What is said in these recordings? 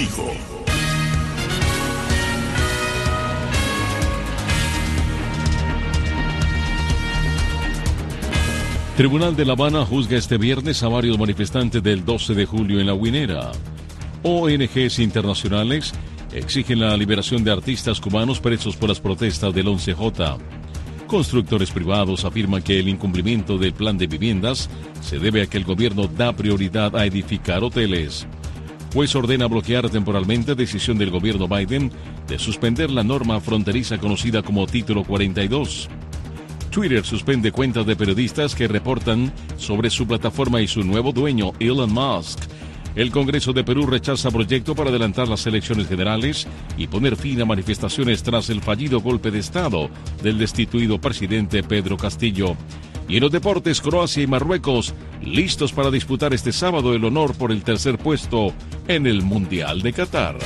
contigo. Tribunal de La Habana juzga este viernes a varios manifestantes del 12 de julio en La Guinera. ONGs internacionales exigen la liberación de artistas cubanos presos por las protestas del 11J. Constructores privados afirman que el incumplimiento del plan de viviendas se debe a que el gobierno da prioridad a edificar hoteles. Juez ordena bloquear temporalmente decisión del gobierno Biden de suspender la norma fronteriza conocida como Título 42. Twitter suspende cuentas de periodistas que reportan sobre su plataforma y su nuevo dueño, Elon Musk. El Congreso de Perú rechaza proyecto para adelantar las elecciones generales y poner fin a manifestaciones tras el fallido golpe de Estado del destituido presidente Pedro Castillo. Y en los deportes, Croacia y Marruecos listos para disputar este sábado el honor por el tercer puesto en el Mundial de Qatar.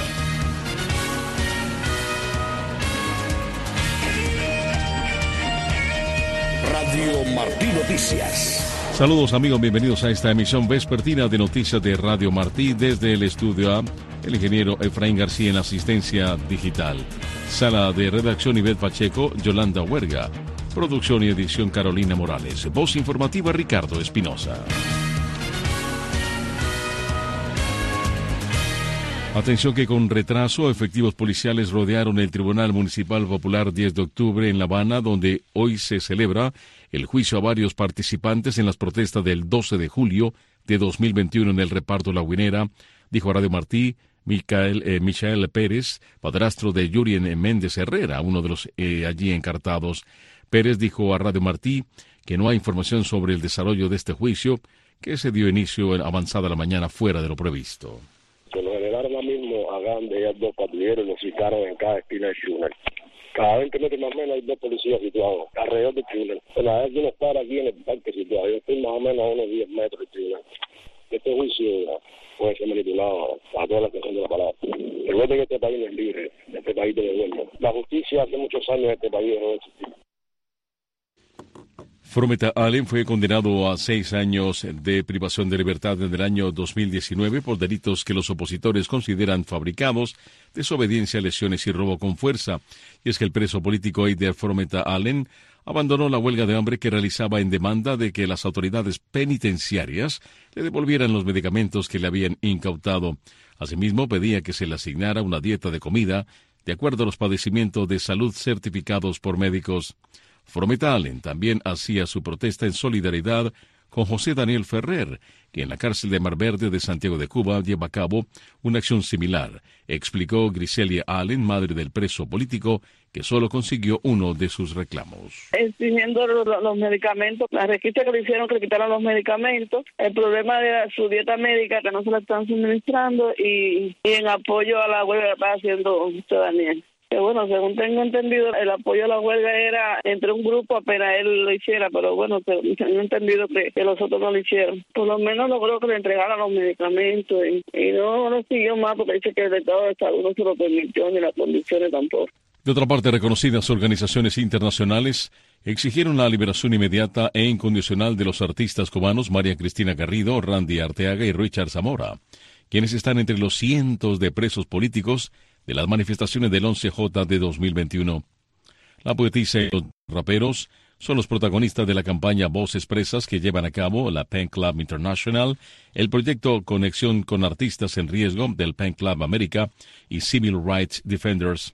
Radio Martí Noticias. Saludos amigos, bienvenidos a esta emisión vespertina de noticias de Radio Martí. Desde el estudio A, el ingeniero Efraín García en la asistencia digital. Sala de redacción Ivette Pacheco, Yolanda Huerga. Producción y edición Carolina Morales. Voz informativa Ricardo Espinosa. Atención que con retraso, efectivos policiales rodearon el Tribunal Municipal Popular 10 de octubre en La Habana, donde hoy se celebra el juicio a varios participantes en las protestas del 12 de julio de 2021 en el reparto La Guinera, dijo a Radio Martí Michael Pérez, padrastro de Yurien Méndez Herrera, uno de los allí encartados. Pérez dijo a Radio Martí que no hay información sobre el desarrollo de este juicio, que se dio inicio en avanzada la mañana fuera de lo previsto. Se lo generaron ahora mismo a Gande y a dos patrulleros y los citaron en cada esquina del túnel. Cada 20 metros más o menos hay dos policías situados alrededor del túnel. La gente no para aquí en el parque situado. Yo estoy más o menos a unos 10 metros del túnel. Este juicio puede ser manipulado a toda la extensión de la palabra. Recuerden que este país no es libre, este país de gobierno. La justicia hace muchos años en este país no existe. Frometa Allen fue condenado a 6 años de privación de libertad en el año 2019 por delitos que los opositores consideran fabricados, desobediencia, lesiones y robo con fuerza. Y es que el preso político Eider Frometa Allen abandonó la huelga de hambre que realizaba en demanda de que las autoridades penitenciarias le devolvieran los medicamentos que le habían incautado. Asimismo, pedía que se le asignara una dieta de comida de acuerdo a los padecimientos de salud certificados por médicos. Frometa Allen también hacía su protesta en solidaridad con José Daniel Ferrer, que en la cárcel de Mar Verde de Santiago de Cuba lleva a cabo una acción similar, explicó Griselia Allen, madre del preso político, que solo consiguió uno de sus reclamos. Exigiendo los medicamentos, la requisa que le hicieron que le quitaran los medicamentos, el problema de su dieta médica que no se la están suministrando y en apoyo a la huelga que está haciendo José Daniel. Que bueno, según tengo entendido, el apoyo a la huelga era entre un grupo apenas él lo hiciera, pero bueno, tengo entendido que los otros no lo hicieron. Por lo menos logró que le entregaran los medicamentos y no lo siguió más porque dice que el estado de salud no se lo permitió ni las condiciones tampoco. De otra parte, reconocidas organizaciones internacionales exigieron la liberación inmediata e incondicional de los artistas cubanos María Cristina Garrido, Randy Arteaga y Richard Zamora, quienes están entre los cientos de presos políticos de las manifestaciones del 11J de 2021. La poetisa y los raperos son los protagonistas de la campaña Voces Presas que llevan a cabo la Pen Club International, el proyecto Conexión con Artistas en Riesgo del Pen Club América y Civil Rights Defenders.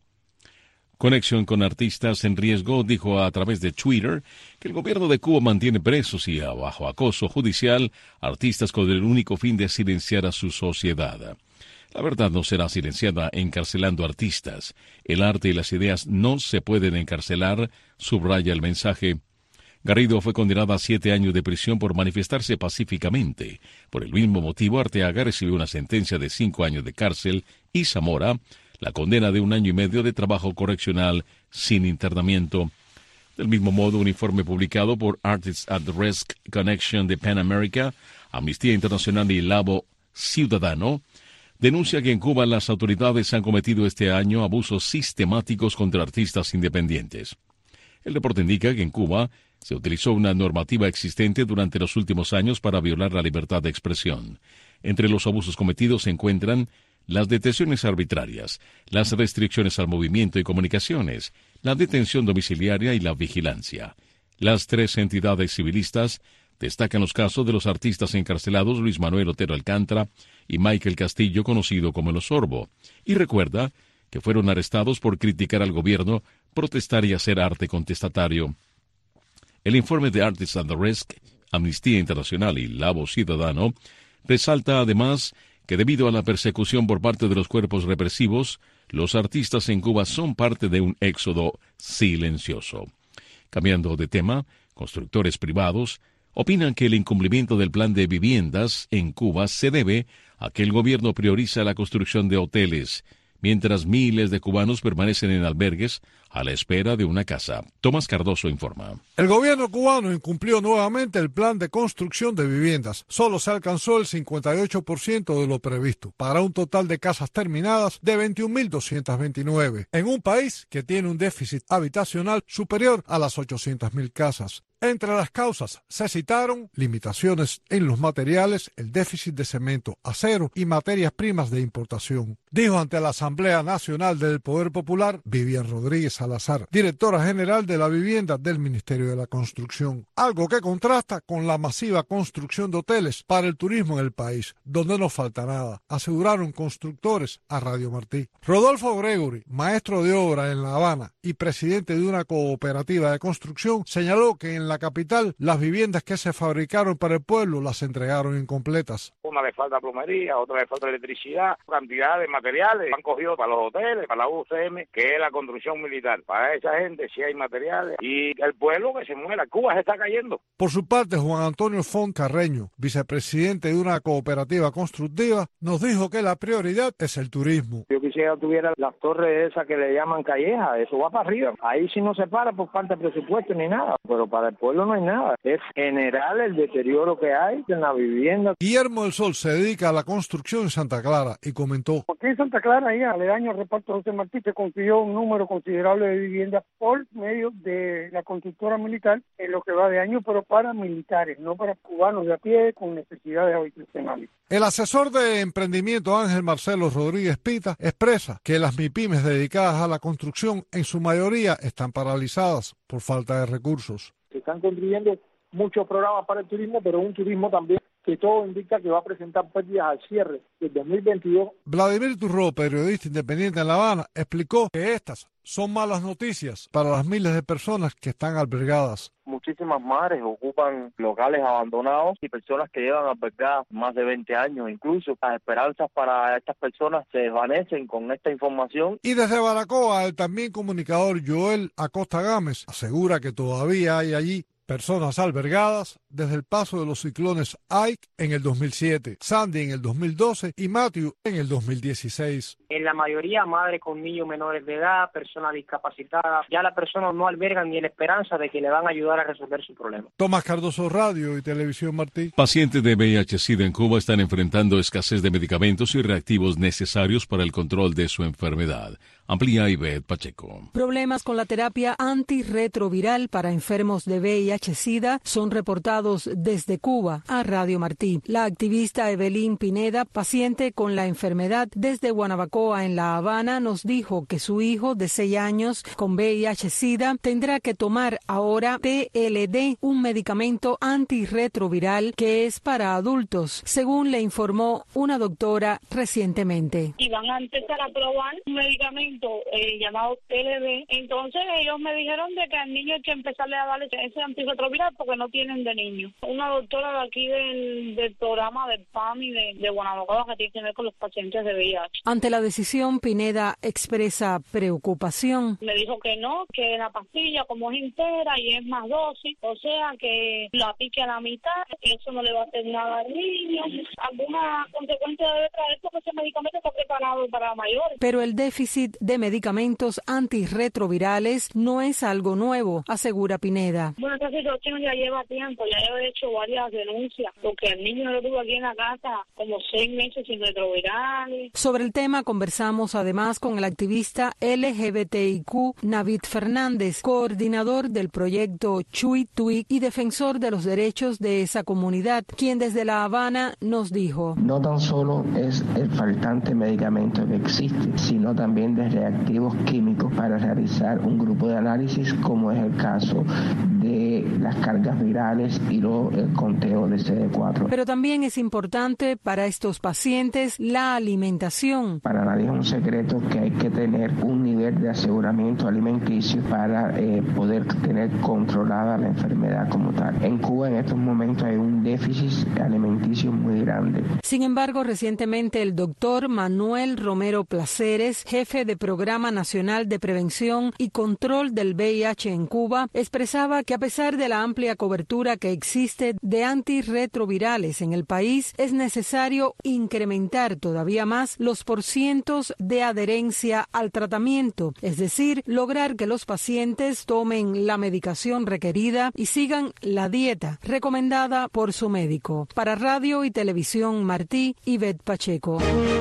Conexión con Artistas en Riesgo dijo a través de Twitter que el gobierno de Cuba mantiene presos y bajo acoso judicial artistas con el único fin de silenciar a su sociedad. La verdad no será silenciada encarcelando artistas. El arte y las ideas no se pueden encarcelar, subraya el mensaje. Garrido fue condenada a 7 años de prisión por manifestarse pacíficamente. Por el mismo motivo, Arteaga recibió una sentencia de 5 años de cárcel y Zamora la condena de 1 año y medio de trabajo correccional sin internamiento. Del mismo modo, un informe publicado por Artists at Risk Connection de Pan America, Amnistía Internacional y Labo Ciudadano denuncia que en Cuba las autoridades han cometido este año abusos sistemáticos contra artistas independientes. El reporte indica que en Cuba se utilizó una normativa existente durante los últimos años para violar la libertad de expresión. Entre los abusos cometidos se encuentran las detenciones arbitrarias, las restricciones al movimiento y comunicaciones, la detención domiciliaria y la vigilancia. Las tres entidades civilistas destacan los casos de los artistas encarcelados Luis Manuel Otero Alcántara y Michael Castillo, conocido como el Osorbo, y recuerda que fueron arrestados por criticar al gobierno, protestar y hacer arte contestatario. El informe de Artists at Risk, Amnistía Internacional y La Voz Ciudadano resalta además que debido a la persecución por parte de los cuerpos represivos, los artistas en Cuba son parte de un éxodo silencioso. Cambiando de tema, constructores privados opinan que el incumplimiento del plan de viviendas en Cuba se debe a que el gobierno prioriza la construcción de hoteles, mientras miles de cubanos permanecen en albergues a la espera de una casa. Tomás Cardoso informa. El gobierno cubano incumplió nuevamente el plan de construcción de viviendas. Solo se alcanzó el 58% de lo previsto, para un total de casas terminadas de 21.229, en un país que tiene un déficit habitacional superior a las 800.000 casas. Entre las causas se citaron limitaciones en los materiales, el déficit de cemento, acero y materias primas de importación. Dijo ante la Asamblea Nacional del Poder Popular Vivian Rodríguez Salazar, directora general de la vivienda del Ministerio de la Construcción, algo que contrasta con la masiva construcción de hoteles para el turismo en el país, donde no falta nada, aseguraron constructores a Radio Martí. Rodolfo Gregory, maestro de obra en La Habana y presidente de una cooperativa de construcción, señaló que en la capital las viviendas que se fabricaron para el pueblo las entregaron incompletas. Una le falta plomería, otra le falta electricidad, cantidad de materiales han cogido para los hoteles, para la UCM, que es la construcción militar. Para esa gente sí hay materiales y el pueblo que se muera. Cuba se está cayendo. Por su parte, Juan Antonio Font Carreño, vicepresidente de una cooperativa constructiva, nos dijo que la prioridad es el turismo. Yo quisiera que tuviera las torres esas que le llaman callejas, eso va para arriba. Ahí sí no se para por falta de presupuesto ni nada, pero para el pueblo no hay nada. Es general el deterioro que hay en la vivienda. Guillermo del Sol se dedica a la construcción en Santa Clara y comentó: Aquí en Santa Clara, ahí aledaño al reparto José Martí, se consiguió un número considerable de viviendas por medio de la constructora militar en lo que va de año, pero para militares, no para cubanos de a pie con necesidades habitacionales. El asesor de emprendimiento Ángel Marcelo Rodríguez Pita expresa que las MIPYMES dedicadas a la construcción en su mayoría están paralizadas por falta de recursos. Se están construyendo muchos programas para el turismo, pero un turismo también que todo indica que va a presentar pérdidas al cierre del 2022. Vladimir Turró, periodista independiente en La Habana, explicó que estas son malas noticias para las miles de personas que están albergadas. Muchísimas madres ocupan locales abandonados y personas que llevan albergadas más de 20 años. Incluso las esperanzas para estas personas se desvanecen con esta información. Y desde Baracoa, el también comunicador Joel Acosta Gámez asegura que todavía hay allí personas albergadas desde el paso de los ciclones Ike en el 2007, Sandy en el 2012 y Matthew en el 2016. En la mayoría, madres con niños menores de edad, personas discapacitadas. Ya las personas no albergan ni la esperanza de que le van a ayudar a resolver su problema. Tomás Cardoso, Radio y Televisión Martí. Pacientes de VIH-Sida en Cuba están enfrentando escasez de medicamentos y reactivos necesarios para el control de su enfermedad. Amplía Ivette Pacheco. Problemas con la terapia antirretroviral para enfermos de VIH-Sida son reportados desde Cuba a Radio Martí. La activista Evelyn Pineda, paciente con la enfermedad desde Guanabacoa en La Habana, nos dijo que su hijo de 6 años con VIH-Sida tendrá que tomar ahora TLD, un medicamento antirretroviral que es para adultos, según le informó una doctora recientemente. Y van a empezar a probar un medicamento llamado TLD. Entonces ellos me dijeron de que al niño hay que empezarle a darle ese antirretroviral porque no tienen de niño. Una doctora de aquí del programa del PAMI de Guanabacoa que tiene que ver con los pacientes de VIH. Ante la decisión, Pineda expresa preocupación. Me dijo que no, que la pastilla como es entera y es más dosis, o sea que la pique a la mitad, eso no le va a hacer nada al niño. Alguna consecuencia debe traer porque ese medicamento está preparado para mayores. Pero el déficit de medicamentos antirretrovirales no es algo nuevo, asegura Pineda. Bueno, esta situación ya lleva tiempo, ya yo he hecho varias denuncias porque el niño lo tuvo aquí en la casa como 6 meses sin retrovirales. Sobre el tema conversamos además con el activista LGBTIQ Navid Fernández, coordinador del proyecto Chuy Tui y defensor de los derechos de esa comunidad, quien desde La Habana nos dijo: no tan solo es el faltante medicamento que existe, sino también de reactivos químicos para realizar un grupo de análisis, como es el caso de las cargas virales y el conteo de CD4. Pero también es importante para estos pacientes la alimentación. Para nadie es un secreto que hay que tener un nivel de aseguramiento alimenticio para poder tener controlada la enfermedad como tal. En Cuba en estos momentos hay un déficit alimenticio muy grande. Sin embargo, recientemente el doctor Manuel Romero Placeres, jefe de Programa Nacional de Prevención y Control del VIH en Cuba, expresaba que a pesar de la amplia cobertura que existe de antirretrovirales en el país, es necesario incrementar todavía más los porcientos de adherencia al tratamiento, es decir, lograr que los pacientes tomen la medicación requerida y sigan la dieta recomendada por su médico. Para Radio y Televisión Martí, Ivette Pacheco.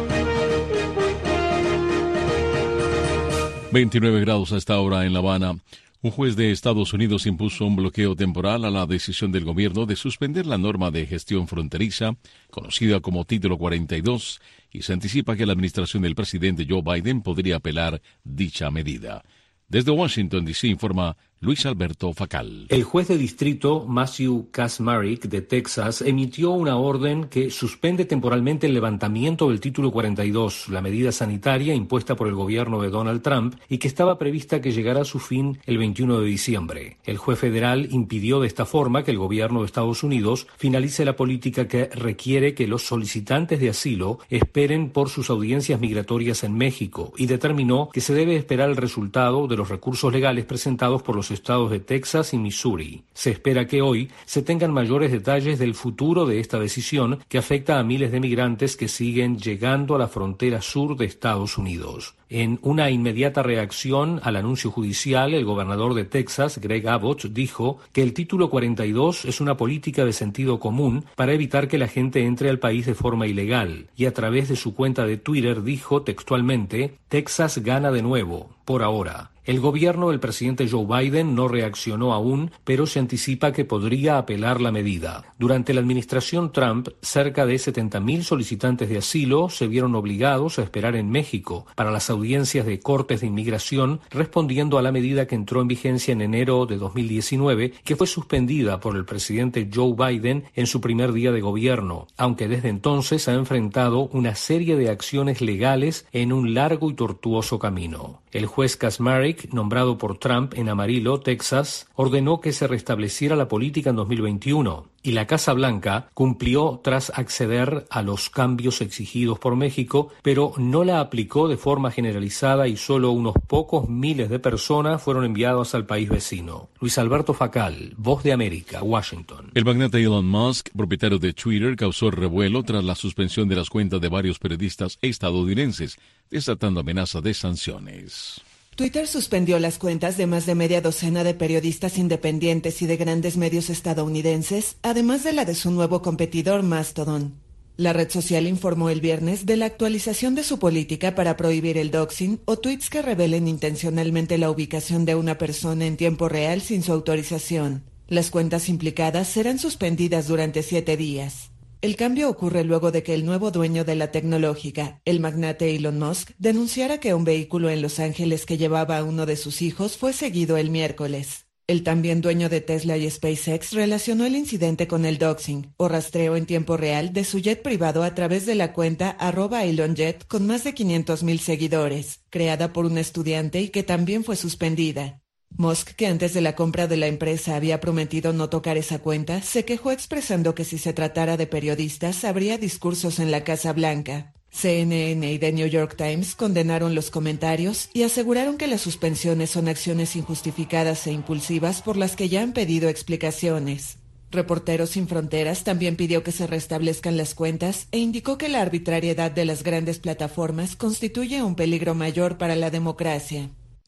29 grados a esta hora en La Habana. Un juez de Estados Unidos impuso un bloqueo temporal a la decisión del gobierno de suspender la norma de gestión fronteriza, conocida como Título 42, y se anticipa que la administración del presidente Joe Biden podría apelar dicha medida. Desde Washington, D.C., informa Luis Alberto Facal. El juez de distrito Matthew Kacsmaryk de Texas emitió una orden que suspende temporalmente el levantamiento del Título 42, la medida sanitaria impuesta por el gobierno de Donald Trump y que estaba prevista que llegara a su fin el 21 de diciembre. El juez federal impidió de esta forma que el gobierno de Estados Unidos finalice la política que requiere que los solicitantes de asilo esperen por sus audiencias migratorias en México y determinó que se debe esperar el resultado de los recursos legales presentados por los estados de Texas y Missouri. Se espera que hoy se tengan mayores detalles del futuro de esta decisión que afecta a miles de migrantes que siguen llegando a la frontera sur de Estados Unidos. En una inmediata reacción al anuncio judicial, el gobernador de Texas, Greg Abbott, dijo que el Título 42 es una política de sentido común para evitar que la gente entre al país de forma ilegal, y a través de su cuenta de Twitter dijo textualmente: Texas gana de nuevo, por ahora. El gobierno del presidente Joe Biden no reaccionó aún, pero se anticipa que podría apelar la medida. Durante la administración Trump, cerca de 70.000 solicitantes de asilo se vieron obligados a esperar en México para las audiencias de cortes de inmigración, respondiendo a la medida que entró en vigencia en enero de 2019, que fue suspendida por el presidente Joe Biden en su primer día de gobierno, aunque desde entonces ha enfrentado una serie de acciones legales en un largo y tortuoso camino. El juez Kacsmaryk, nombrado por Trump en Amarillo, Texas, ordenó que se restableciera la política en 2021 y la Casa Blanca cumplió tras acceder a los cambios exigidos por México, pero no la aplicó de forma generalizada y solo unos pocos miles de personas fueron enviadas al país vecino. Luis Alberto Facal, Voz de América, Washington. El magnate Elon Musk, propietario de Twitter, causó revuelo tras la suspensión de las cuentas de varios periodistas estadounidenses, desatando amenaza de sanciones. Twitter suspendió las cuentas de más de media docena de periodistas independientes y de grandes medios estadounidenses, además de la de su nuevo competidor Mastodon. La red social informó el viernes de la actualización de su política para prohibir el doxing o tweets que revelen intencionalmente la ubicación de una persona en tiempo real sin su autorización. Las cuentas implicadas serán suspendidas durante 7 días. El cambio ocurre luego de que el nuevo dueño de la tecnológica, el magnate Elon Musk, denunciara que un vehículo en Los Ángeles que llevaba a uno de sus hijos fue seguido el miércoles. El también dueño de Tesla y SpaceX relacionó el incidente con el doxing, o rastreo en tiempo real de su jet privado a través de la cuenta @ElonJet con más de 500,000 seguidores, creada por un estudiante y que también fue suspendida. Musk, que antes de la compra de la empresa había prometido no tocar esa cuenta, se quejó expresando que si se tratara de periodistas habría discursos en la Casa Blanca. CNN y The New York Times condenaron los comentarios y aseguraron que las suspensiones son acciones injustificadas e impulsivas por las que ya han pedido explicaciones. Reporteros Sin Fronteras también pidió que se restablezcan las cuentas e indicó que la arbitrariedad de las grandes plataformas constituye un peligro mayor para la democracia.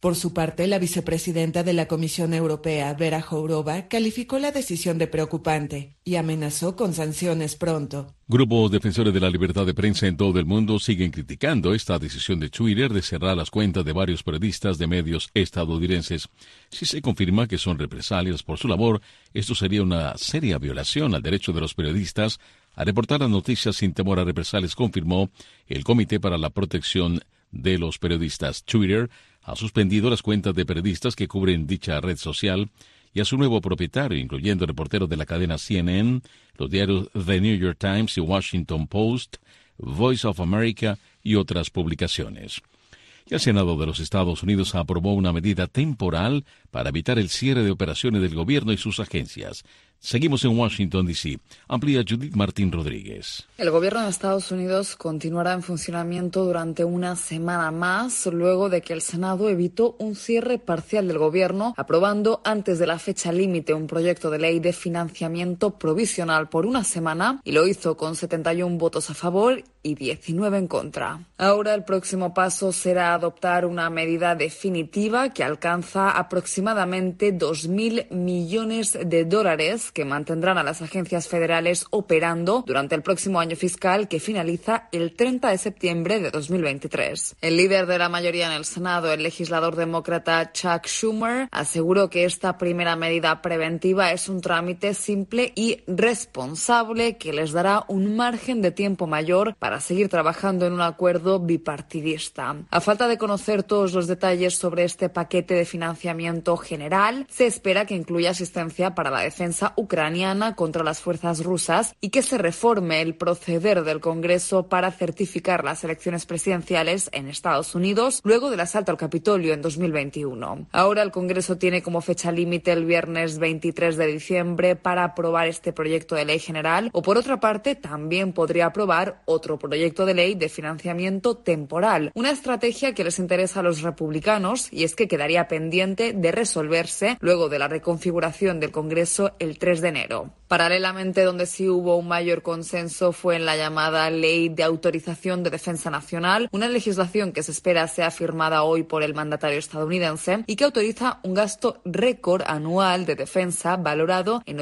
Por su parte, la vicepresidenta de la Comisión Europea, Vera Jourova, calificó la decisión de preocupante y amenazó con sanciones pronto. Grupos defensores de la libertad de prensa en todo el mundo siguen criticando esta decisión de Twitter de cerrar las cuentas de varios periodistas de medios estadounidenses. Si se confirma que son represalias por su labor, esto sería una seria violación al derecho de los periodistas a reportar las noticias sin temor a represalias, confirmó el Comité para la Protección de los Periodistas. Twitter ha suspendido las cuentas de periodistas que cubren dicha red social y a su nuevo propietario, incluyendo reporteros de la cadena CNN, los diarios The New York Times y Washington Post, Voice of America y otras publicaciones. Y el Senado de los Estados Unidos aprobó una medida temporal para evitar el cierre de operaciones del gobierno y sus agencias. Seguimos en Washington, D.C. Amplía Judith Martín Rodríguez. El gobierno de Estados Unidos continuará en funcionamiento durante una semana más, luego de que el Senado evitó un cierre parcial del gobierno, aprobando antes de la fecha límite un proyecto de ley de financiamiento provisional por una semana, y lo hizo con 71 votos a favor y 19 en contra. Ahora el próximo paso será adoptar una medida definitiva que alcanza aproximadamente $2.000 millones que mantendrán a las agencias federales operando durante el próximo año fiscal que finaliza el 30 de septiembre de 2023. El líder de la mayoría en el Senado, el legislador demócrata Chuck Schumer, aseguró que esta primera medida preventiva es un trámite simple y responsable que les dará un margen de tiempo mayor para seguir trabajando en un acuerdo bipartidista. A falta de conocer todos los detalles sobre este paquete de financiamiento general, se espera que incluya asistencia para la defensa ucraniana contra las fuerzas rusas y que se reforme el proceder del Congreso para certificar las elecciones presidenciales en Estados Unidos luego del asalto al Capitolio en 2021. Ahora el Congreso tiene como fecha límite el viernes 23 de diciembre para aprobar este proyecto de ley general, o por otra parte también podría aprobar otro proyecto de ley de financiamiento temporal, una estrategia que les interesa a los republicanos, y es que quedaría pendiente de resolverse luego de la reconfiguración del Congreso el 3 de enero. Paralelamente, donde sí hubo un mayor consenso fue en la llamada Ley de Autorización de Defensa Nacional, una legislación que se espera sea firmada hoy por el mandatario estadounidense y que autoriza un gasto récord anual de defensa valorado en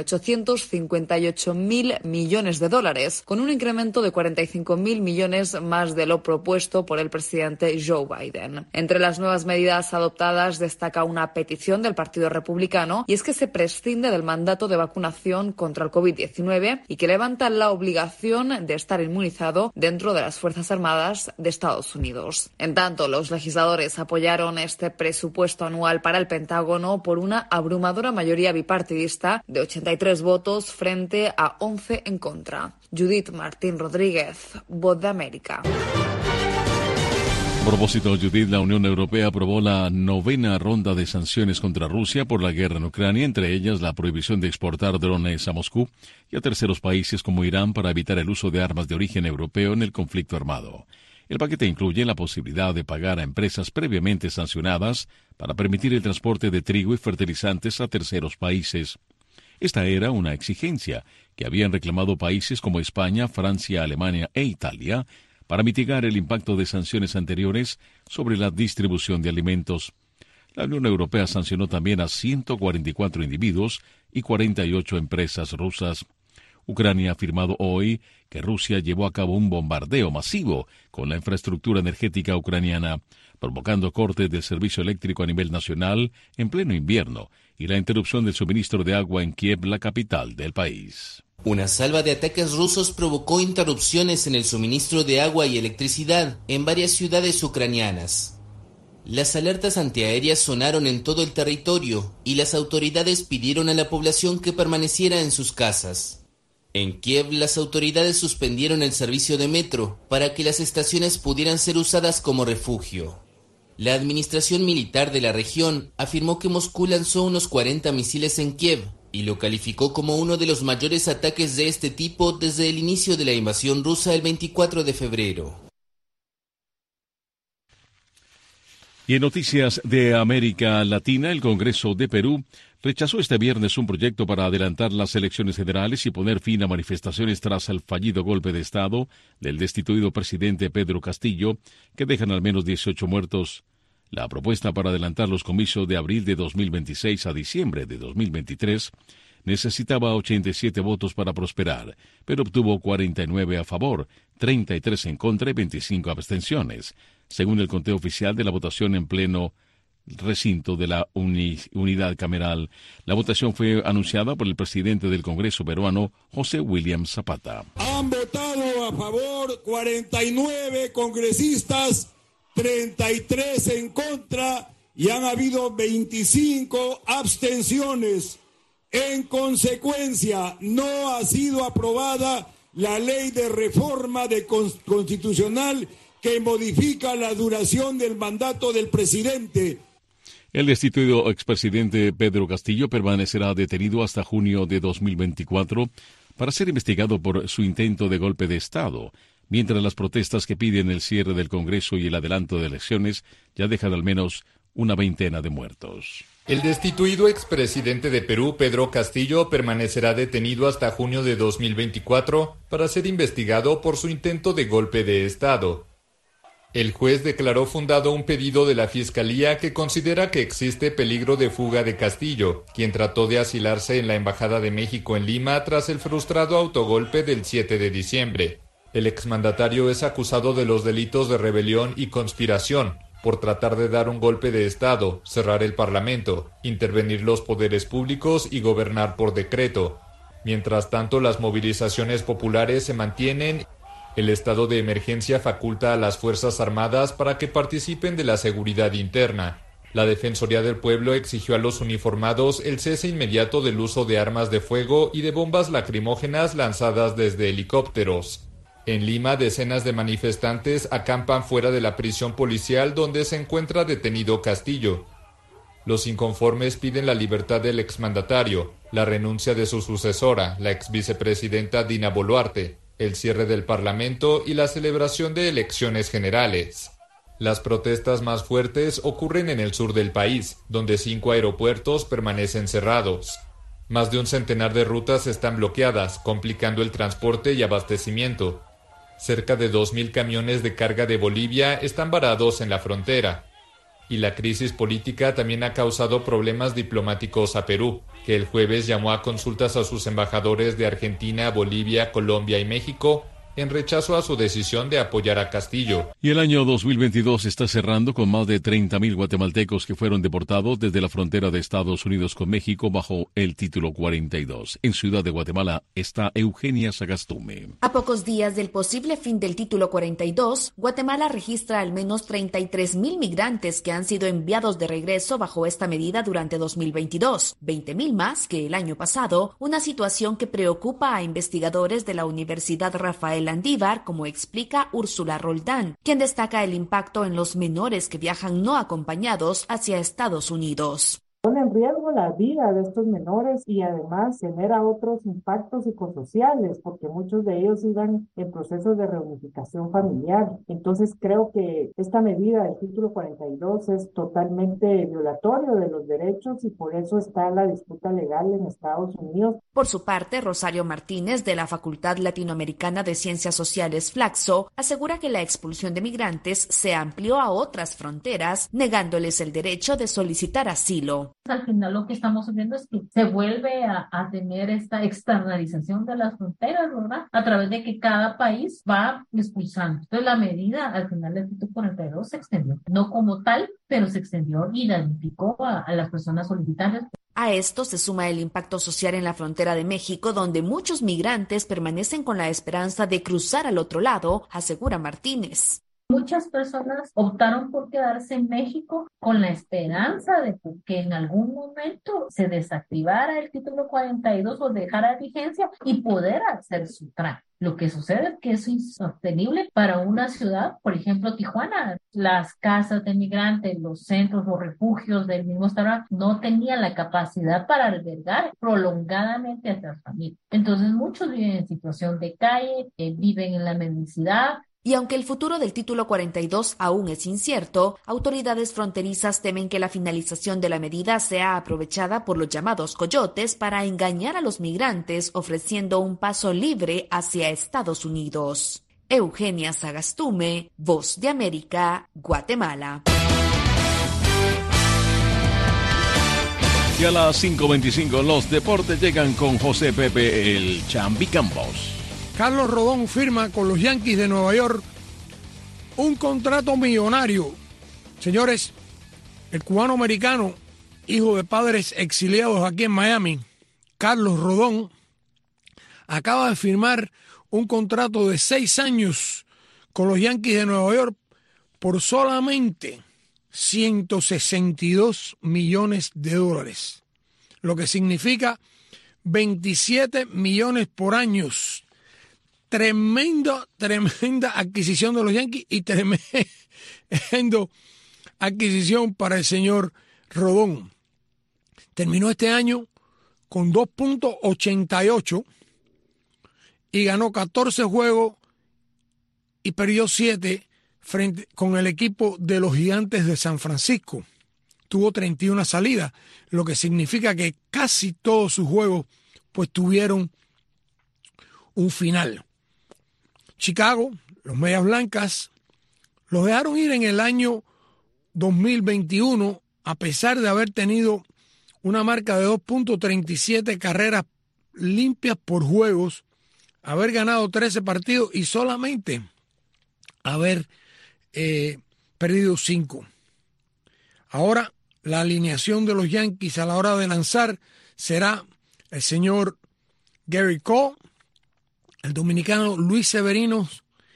$858.000 millones, con un incremento de $45.000 millones más de lo propuesto por el presidente Joe Biden. Entre las nuevas medidas adoptadas destaca una petición del Partido Republicano, y es que se prescinde del mandato de vacunación contra el COVID-19 y que levanta la obligación de estar inmunizado dentro de las Fuerzas Armadas de Estados Unidos. En tanto, los legisladores apoyaron este presupuesto anual para el Pentágono por una abrumadora mayoría bipartidista de 83 votos frente a 11 en contra. Judith Martín Rodríguez, Voz de América. A propósito, Judith, la Unión Europea aprobó la 9ª ronda de sanciones contra Rusia por la guerra en Ucrania, entre ellas la prohibición de exportar drones a Moscú y a terceros países como Irán para evitar el uso de armas de origen europeo en el conflicto armado. El paquete incluye la posibilidad de pagar a empresas previamente sancionadas para permitir el transporte de trigo y fertilizantes a terceros países. Esta era una exigencia que habían reclamado países como España, Francia, Alemania e Italia para mitigar el impacto de sanciones anteriores sobre la distribución de alimentos. La Unión Europea sancionó también a 144 individuos y 48 empresas rusas. Ucrania ha afirmado hoy que Rusia llevó a cabo un bombardeo masivo con la infraestructura energética ucraniana, provocando cortes del servicio eléctrico a nivel nacional en pleno invierno y la interrupción del suministro de agua en Kiev, la capital del país. Una salva de ataques rusos provocó interrupciones en el suministro de agua y electricidad en varias ciudades ucranianas. Las alertas antiaéreas sonaron en todo el territorio y las autoridades pidieron a la población que permaneciera en sus casas. En Kiev, las autoridades suspendieron el servicio de metro para que las estaciones pudieran ser usadas como refugio. La administración militar de la región afirmó que Moscú lanzó unos 40 misiles en Kiev y lo calificó como uno de los mayores ataques de este tipo desde el inicio de la invasión rusa el 24 de febrero. Y en noticias de América Latina, el Congreso de Perú rechazó este viernes un proyecto para adelantar las elecciones federales y poner fin a manifestaciones tras el fallido golpe de Estado del destituido presidente Pedro Castillo, que dejan al menos 18 muertos. La propuesta para adelantar los comicios de abril de 2026 a diciembre de 2023 necesitaba 87 votos para prosperar, pero obtuvo 49 a favor, 33 en contra y 25 abstenciones, según el conteo oficial de la votación en pleno recinto de la unidad cameral. La votación fue anunciada por el presidente del Congreso peruano, José William Zapata. Han votado a favor 49 congresistas, 33 en contra y han habido 25 abstenciones. En consecuencia, no ha sido aprobada la ley de reforma constitucional que modifica la duración del mandato del presidente. El destituido expresidente Pedro Castillo permanecerá detenido hasta junio de 2024 para ser investigado por su intento de golpe de Estado, mientras las protestas que piden el cierre del Congreso y el adelanto de elecciones ya dejan al menos una veintena de muertos. El destituido expresidente de Perú, Pedro Castillo, permanecerá detenido hasta junio de 2024 para ser investigado por su intento de golpe de Estado. El juez declaró fundado un pedido de la Fiscalía que considera que existe peligro de fuga de Castillo, quien trató de asilarse en la Embajada de México en Lima tras el frustrado autogolpe del 7 de diciembre. El exmandatario es acusado de los delitos de rebelión y conspiración, por tratar de dar un golpe de Estado, cerrar el Parlamento, intervenir los poderes públicos y gobernar por decreto. Mientras tanto, las movilizaciones populares se mantienen. El estado de emergencia faculta a las Fuerzas Armadas para que participen de la seguridad interna. La Defensoría del Pueblo exigió a los uniformados el cese inmediato del uso de armas de fuego y de bombas lacrimógenas lanzadas desde helicópteros. En Lima, decenas de manifestantes acampan fuera de la prisión policial donde se encuentra detenido Castillo. Los inconformes piden la libertad del exmandatario, la renuncia de su sucesora, la exvicepresidenta Dina Boluarte, el cierre del Parlamento y la celebración de elecciones generales. Las protestas más fuertes ocurren en el sur del país, donde 5 aeropuertos permanecen cerrados. Más de un centenar de rutas están bloqueadas, complicando el transporte y abastecimiento. Cerca de 2.000 camiones de carga de Bolivia están varados en la frontera. Y la crisis política también ha causado problemas diplomáticos a Perú, que el jueves llamó a consultas a sus embajadores de Argentina, Bolivia, Colombia y México en rechazo a su decisión de apoyar a Castillo. Y el año 2022 está cerrando con más de 30.000 guatemaltecos que fueron deportados desde la frontera de Estados Unidos con México bajo el Título 42. En Ciudad de Guatemala está Eugenia Sagastume. A pocos días del posible fin del Título 42, Guatemala registra al menos 33.000 migrantes que han sido enviados de regreso bajo esta medida durante 2022, 20.000 más que el año pasado, una situación que preocupa a investigadores de la Universidad Rafael Landívar, como explica Úrsula Roldán, quien destaca el impacto en los menores que viajan no acompañados hacia Estados Unidos. Pone en riesgo la vida de estos menores y además genera otros impactos psicosociales porque muchos de ellos iban en procesos de reunificación familiar. Entonces creo que esta medida del Título 42 es totalmente violatorio de los derechos y por eso está la disputa legal en Estados Unidos. Por su parte, Rosario Martínez, de la Facultad Latinoamericana de Ciencias Sociales Flaxo, asegura que la expulsión de migrantes se amplió a otras fronteras, negándoles el derecho de solicitar asilo. Al final lo que estamos viendo es que se vuelve a tener esta externalización de las fronteras, ¿verdad? A través de que cada país va expulsando. Entonces la medida al final del Título 42 se extendió, no como tal, pero se extendió y damnificó a las personas solitarias. A esto se suma el impacto social en la frontera de México, donde muchos migrantes permanecen con la esperanza de cruzar al otro lado, asegura Martínez. Muchas personas optaron por quedarse en México con la esperanza de que en algún momento se desactivara el Título 42 o dejara vigencia y poder hacer su trámite. Lo que sucede es que es insostenible para una ciudad, por ejemplo, Tijuana. Las casas de migrantes, los centros o refugios del mismo estado no tenían la capacidad para albergar prolongadamente a estas familias. Entonces, muchos viven en situación de calle, viven en la mendicidad. Y aunque el futuro del Título 42 aún es incierto, autoridades fronterizas temen que la finalización de la medida sea aprovechada por los llamados coyotes para engañar a los migrantes ofreciendo un paso libre hacia Estados Unidos. Eugenia Sagastume, Voz de América, Guatemala. Y a las 5:25 los deportes llegan con José Pepe el Chambi Campos. Carlos Rodón firma con los Yankees de Nueva York un contrato millonario. Señores, el cubano americano, hijo de padres exiliados aquí en Miami, Carlos Rodón, acaba de firmar un contrato de 6 años con los Yankees de Nueva York por solamente $162 millones, lo que significa 27 millones por año. Tremenda adquisición de los Yankees y tremenda adquisición para el señor Rodón. Terminó este año con 2.88 y ganó 14 juegos y perdió 7 con el equipo de los Gigantes de San Francisco. Tuvo 31 salidas, lo que significa que casi todos sus juegos pues tuvieron un final. Chicago, los Medias Blancas, los dejaron ir en el año 2021 a pesar de haber tenido una marca de 2.37 carreras limpias por juegos, haber ganado 13 partidos y solamente haber perdido 5. Ahora la alineación de los Yankees a la hora de lanzar será el señor Gary Cole, el dominicano Luis Severino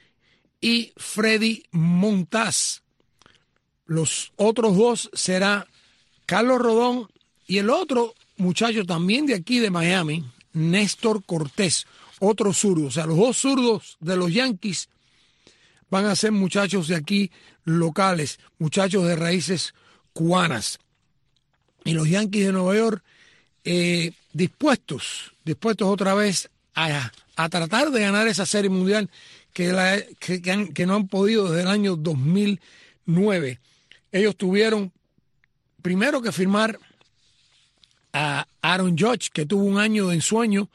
y Freddy Montaz. Los otros dos será Carlos Rodón y el otro muchacho también de aquí de Miami, Néstor Cortés, otro zurdo. O sea, los dos zurdos de los Yankees van a ser muchachos de aquí locales, muchachos de raíces cubanas. Y los Yankees de Nueva York dispuestos otra vez a tratar de ganar esa serie mundial que no han podido desde el año 2009. Ellos tuvieron primero que firmar a Aaron Judge, que tuvo un año de ensueño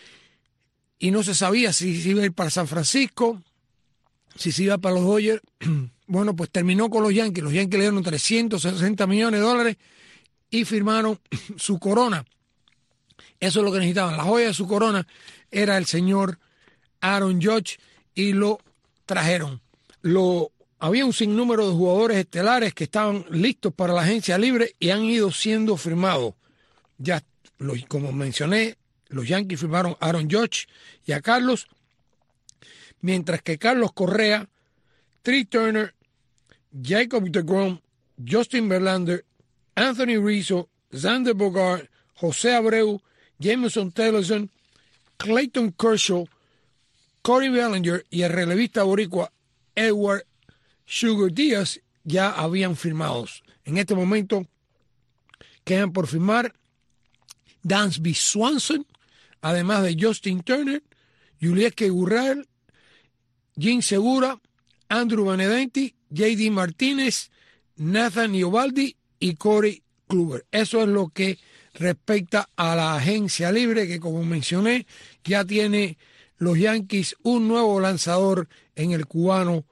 y no se sabía si se iba a ir para San Francisco, si se iba para los Dodgers. Bueno, pues terminó con los Yankees. Los Yankees le dieron $360 millones y firmaron su corona. Eso es lo que necesitaban. La joya de su corona era el señor Aaron Judge y lo trajeron. Había un sinnúmero de jugadores estelares que estaban listos para la agencia libre y han ido siendo firmados. Ya, como mencioné, los Yankees firmaron a Aaron Judge y a Carlos, mientras que Carlos Correa, Trea Turner, Jacob deGrom, Justin Verlander, Anthony Rizzo, Xander Bogaerts, José Abreu, Jameson Taylor, Clayton Kershaw, Cody Bellinger y el relevista boricua Edward Sugar Díaz ya habían firmado. En este momento quedan por firmar Dansby Swanson, además de Justin Turner, Yulieski Gurriel, Jim Segura, Andrew Benedetti, J.D. Martínez, Nathan Eovaldi y Corey Kluber. Eso es lo que respecta a la agencia libre, que como mencioné ya tiene los Yankees un nuevo lanzador en el cubano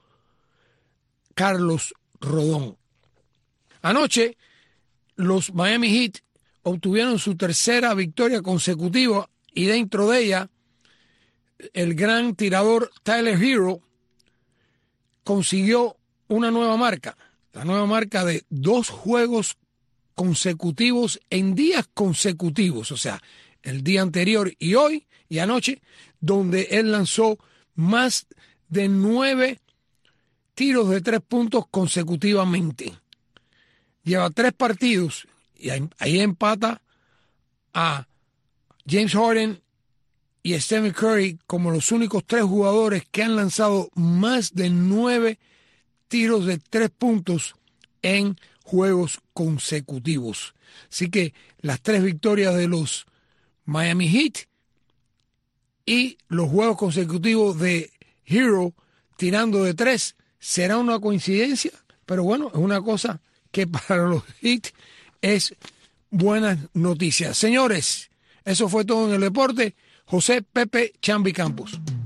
Carlos Rodón. Anoche los Miami Heat obtuvieron su tercera victoria consecutiva y dentro de ella el gran tirador Tyler Hero consiguió una nueva marca, la nueva marca de 2 juegos consecutivos en días consecutivos, o sea, el día anterior y hoy y anoche, donde él lanzó más de 9 tiros de 3 puntos consecutivamente. Lleva 3 partidos y ahí empata a James Harden y Stephen Curry como los únicos 3 jugadores que han lanzado más de 9 tiros de 3 puntos en juegos consecutivos. Así que las 3 victorias de los Miami Heat y los juegos consecutivos de Hero tirando de 3 será una coincidencia, pero bueno, es una cosa que para los Heat es buenas noticias. Señores, eso fue todo en el deporte. José Pepe Chambi Campos.